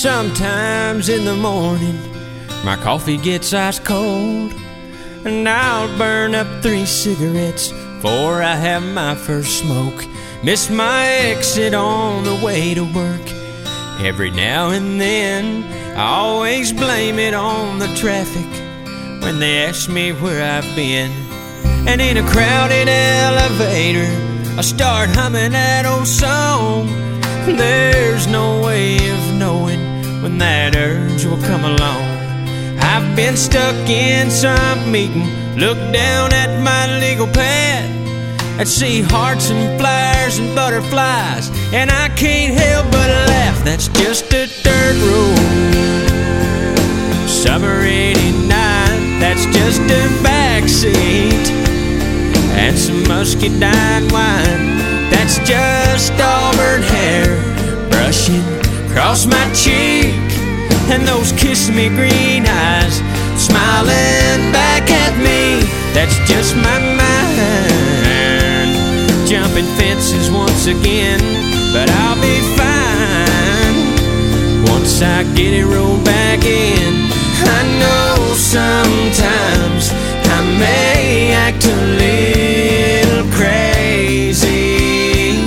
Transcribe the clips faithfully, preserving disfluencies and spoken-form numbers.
Sometimes in the morning my coffee gets ice cold, and I'll burn up three cigarettes before I have my first smoke. Miss my exit on the way to work. Every now and then I always blame it on the traffic when they ask me where I've been. And in a crowded elevator I start humming that old song. There's no way of knowing when that urge will come along. I've been stuck in some meeting, look down at my legal pad and see hearts and flowers and butterflies, and I can't help but laugh. That's just a dirt road. Summer eighty-nine, that's just a backseat and some muscadine wine. That's just auburn hair brushing across my cheek, and those kiss me green eyes smiling back at me. That's just my mind jumping fences once again, but I'll be fine once I get it rolled back in. I know sometimes I may act a little crazy,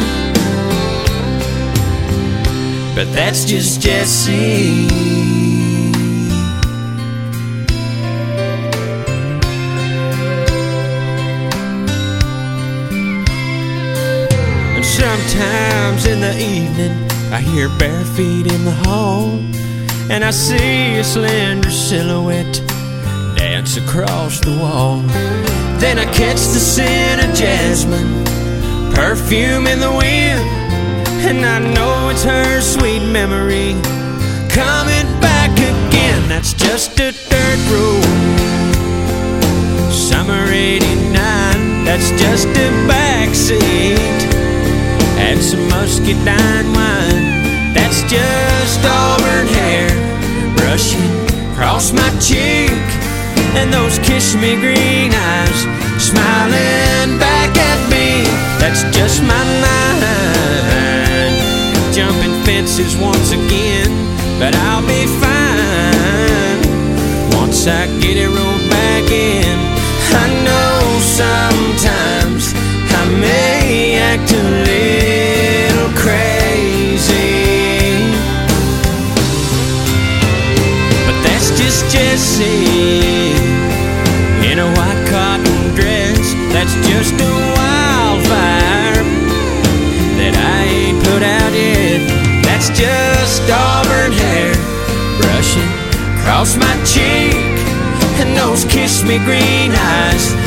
but that's just Jesse. And sometimes in the evening I hear bare feet in the hall, and I see a slender silhouette dance across the wall. Then I catch the scent of jasmine, perfume in the wind, and I know it's her sweet memory coming back again. That's just a dirt road. Summer eighty-nine, that's just a backseat and some muscadine wine. That's just auburn hair brushing across my cheek, and those kiss me green eyes smiling back at me. That's just my mind jumping fences once again, but I'll be fine once I get it rolled back in. I know sometimes I may act a little crazy, but that's just Jesse in a white cotton dress. That's just a wildfire that I ain't put out yet. That's just auburn hair brushing across my cheek, and those kiss me green eyes